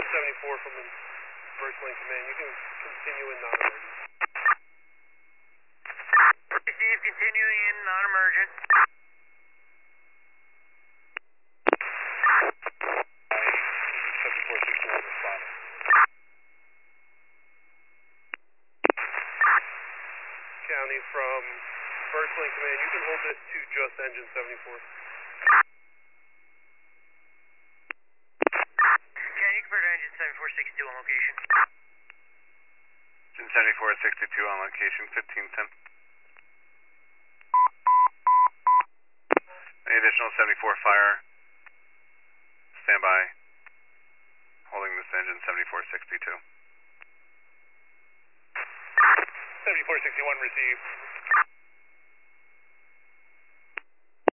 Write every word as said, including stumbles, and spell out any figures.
seventy-four from the first link command. You can continue in non-emergent. Steve, continuing in non-emergent. seventy-four sixty-one responding. County from first link command, you can hold this to just engine seventy-four. Can you convert to engine seventy-four sixty-two on location? Engine seventy-four sixty-two on location, fifteen ten. Any additional seventy-four fire? Stand by. Holding this engine seventy-four sixty-two. seventy-four sixty-one received.